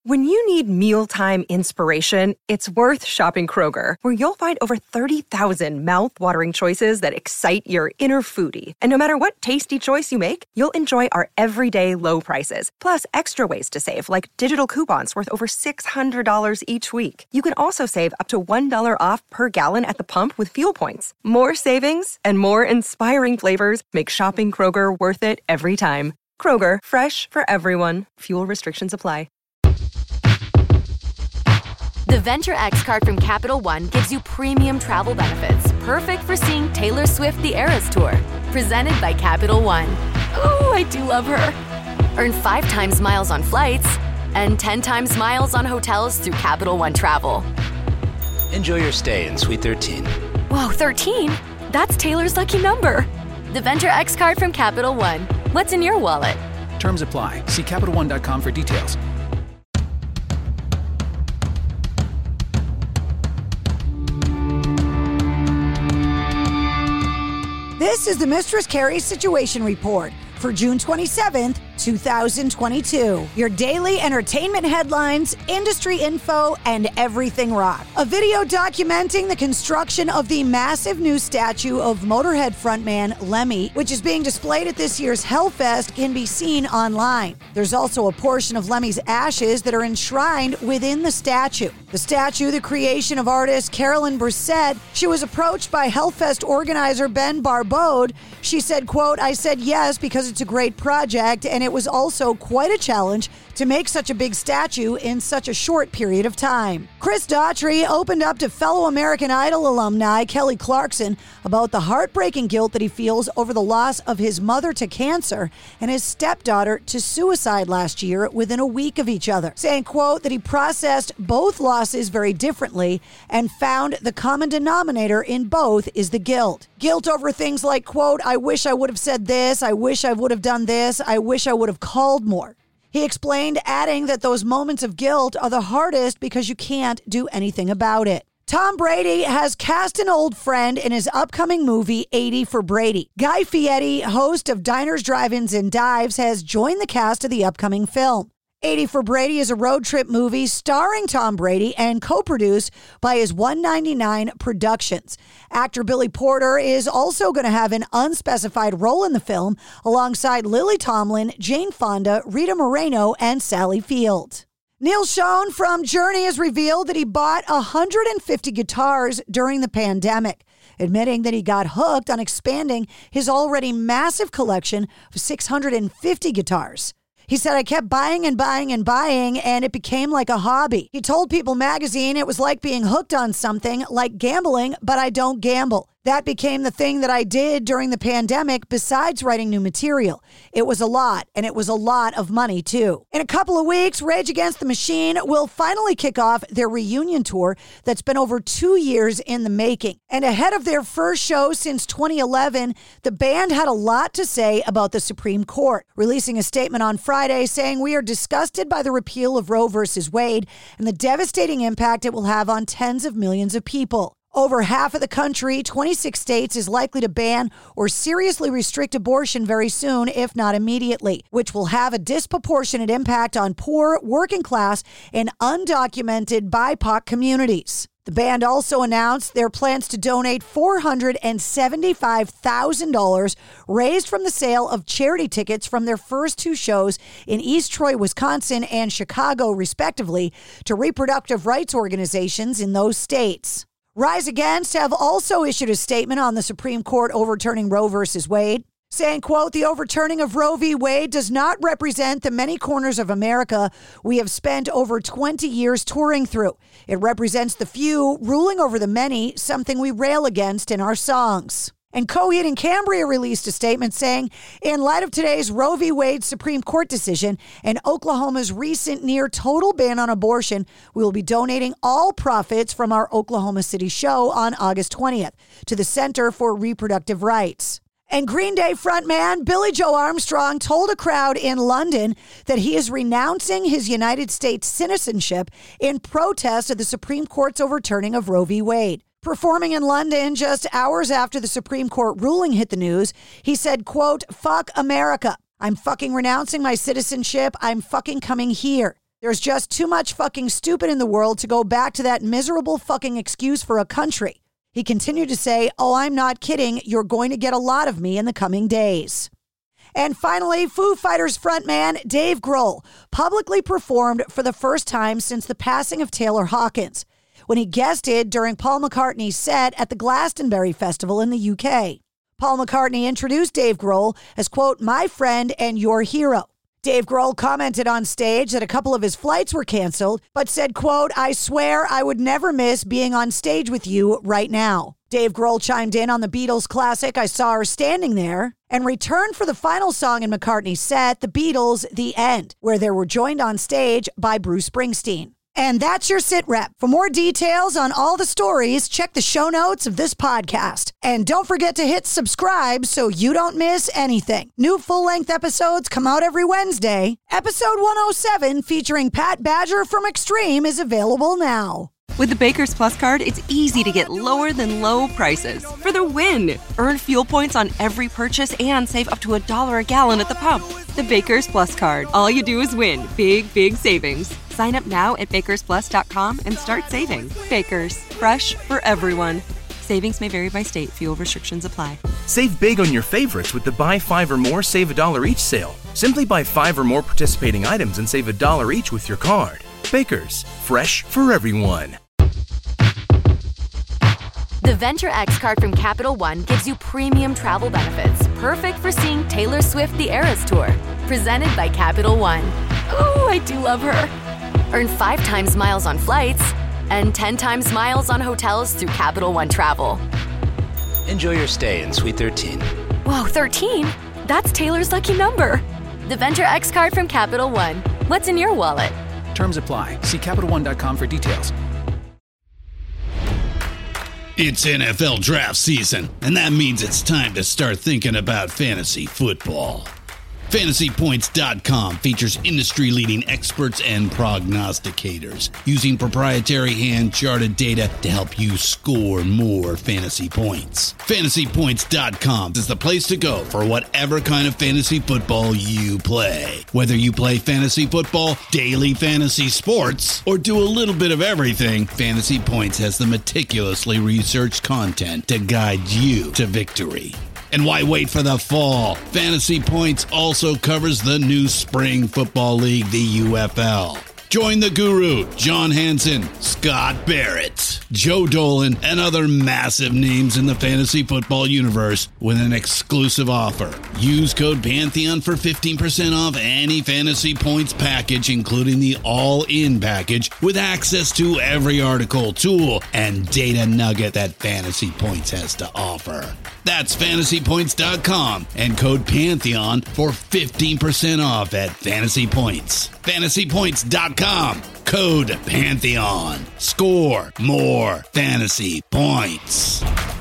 When you need mealtime inspiration, it's worth shopping Kroger, where you'll find over 30,000 mouth-watering choices that excite your inner foodie. And no matter what tasty choice you make, you'll enjoy our everyday low prices, plus extra ways to save, like digital coupons worth over $600 each week. You can also save up to $1 off per gallon at the pump with fuel points. More savings and more inspiring flavors make shopping Kroger worth it every time. Kroger, fresh for everyone. Fuel restrictions apply. The Venture X card from Capital One gives you premium travel benefits, perfect for seeing Taylor Swift The Eras Tour. Presented by Capital One. Ooh, I do love her. Earn 5 times miles on flights and 10 times miles on hotels through Capital One Travel. Enjoy your stay in Suite 13. Whoa, 13? That's Taylor's lucky number. The Venture X card from Capital One. What's in your wallet? Terms apply. See CapitalOne.com for details. This is the Mistress Carrie Situation Report for June 27th, 2022. Your daily entertainment headlines, industry info, and everything rock. A video documenting the construction of the massive new statue of Motorhead frontman Lemmy, which is being displayed at this year's Hellfest, can be seen online. There's also a portion of Lemmy's ashes that are enshrined within the statue. The statue, the creation of artist Carolyn Brissett, she was approached by Hellfest organizer Ben Barbode. She said, quote, "I said yes because it's a great project, and it was also quite a challenge to make such a big statue in such a short period of time." Chris Daughtry opened up to fellow American Idol alumni Kelly Clarkson about the heartbreaking guilt that he feels over the loss of his mother to cancer and his stepdaughter to suicide last year within a week of each other, saying, quote, that he processed both losses very differently and found the common denominator in both is the guilt. Guilt over things like, quote, "I wish I would have said this, I wish I would have done this, I wish I would have called more." He explained, adding that those moments of guilt are the hardest because you can't do anything about it. Tom Brady has cast an old friend in his upcoming movie, 80 for Brady. Guy Fieri, host of Diners, Drive-Ins, and Dives, has joined the cast of the upcoming film. 80 for Brady is a road trip movie starring Tom Brady and co-produced by his 199 Productions. Actor Billy Porter is also going to have an unspecified role in the film alongside Lily Tomlin, Jane Fonda, Rita Moreno, and Sally Field. Neil Schon from Journey has revealed that he bought 150 guitars during the pandemic, admitting that he got hooked on expanding his already massive collection of 650 guitars. He said, "I kept buying and buying and buying, and it became like a hobby." He told People magazine it was like being hooked on something, like gambling, but I don't gamble. That became the thing that I did during the pandemic besides writing new material. It was a lot, and it was a lot of money, too. In a couple of weeks, Rage Against the Machine will finally kick off their reunion tour that's been over 2 years in the making. And ahead of their first show since 2011, the band had a lot to say about the Supreme Court, releasing a statement on Friday saying, "We are disgusted by the repeal of Roe versus Wade and the devastating impact it will have on tens of millions of people." Over half of the country, 26 states, is likely to ban or seriously restrict abortion very soon, if not immediately, which will have a disproportionate impact on poor, working class, and undocumented BIPOC communities. The band also announced their plans to donate $475,000 raised from the sale of charity tickets from their first 2 shows in East Troy, Wisconsin, and Chicago, respectively, to reproductive rights organizations in those states. Rise Against have also issued a statement on the Supreme Court overturning Roe versus Wade, saying, quote, "The overturning of Roe v. Wade does not represent the many corners of America we have spent over 20 years touring through. It represents the few ruling over the many, something we rail against in our songs." And Coheed and Cambria released a statement saying, "In light of today's Roe v. Wade Supreme Court decision and Oklahoma's recent near-total ban on abortion, we will be donating all profits from our Oklahoma City show on August 20th to the Center for Reproductive Rights." And Green Day frontman Billy Joe Armstrong told a crowd in London that he is renouncing his United States citizenship in protest of the Supreme Court's overturning of Roe v. Wade. Performing in London just hours after the Supreme Court ruling hit the news, he said, quote, "Fuck America. I'm fucking renouncing my citizenship. I'm fucking coming here." There's just too much fucking stupid in the world to go back to that miserable fucking excuse for a country. He continued to say, "Oh, I'm not kidding. You're going to get a lot of me in the coming days." And finally, Foo Fighters frontman Dave Grohl publicly performed for the first time since the passing of Taylor Hawkins, when he guested during Paul McCartney's set at the Glastonbury Festival in the UK. Paul McCartney introduced Dave Grohl as, quote, "my friend and your hero." Dave Grohl commented on stage that a couple of his flights were canceled, but said, quote, "I swear I would never miss being on stage with you right now." Dave Grohl chimed in on the Beatles classic "I Saw Her Standing There" and returned for the final song in McCartney's set, the Beatles' The End, where they were joined on stage by Bruce Springsteen. And that's your sit rep. For more details on all the stories, check the show notes of this podcast. And don't forget to hit subscribe so you don't miss anything. New full-length episodes come out every Wednesday. Episode 107 featuring Pat Badger from Extreme is available now. With the Baker's Plus card, it's easy to get lower than low prices for the win. Earn fuel points on every purchase and save up to $1 a gallon at the pump. The Baker's Plus card. All you do is win. Big, big savings. Sign up now at bakersplus.com and start saving. Baker's. Fresh for everyone. Savings may vary by state. Fuel restrictions apply. Save big on your favorites with the Buy 5 or More, Save $1 each sale. Simply buy 5 or more participating items and save $1 each with your card. Baker's. Fresh for everyone. The Venture X card from Capital One gives you premium travel benefits, perfect for seeing Taylor Swift the Eras Tour. Presented by Capital One. Ooh, I do love her. Earn 5 times miles on flights and 10 times miles on hotels through Capital One Travel. Enjoy your stay in Suite 13. Whoa, 13? That's Taylor's lucky number. The Venture X card from Capital One. What's in your wallet? Terms apply. See CapitalOne.com for details. It's NFL draft season, and that means it's time to start thinking about fantasy football. FantasyPoints.com features industry-leading experts and prognosticators using proprietary hand-charted data to help you score more fantasy points. FantasyPoints.com is the place to go for whatever kind of fantasy football you play. Whether you play fantasy football, daily fantasy sports, or do a little bit of everything, Fantasy Points has the meticulously researched content to guide you to victory. And why wait for the fall? Fantasy Points also covers the new spring football league, the UFL. Join the guru, John Hansen, Scott Barrett, Joe Dolan, and other massive names in the fantasy football universe with an exclusive offer. Use code Pantheon for 15% off any Fantasy Points package, including the all-in package, with access to every article, tool, and data nugget that Fantasy Points has to offer. That's FantasyPoints.com and code Pantheon for 15% off at Fantasy Points. FantasyPoints.com, code Pantheon. Score more fantasy points.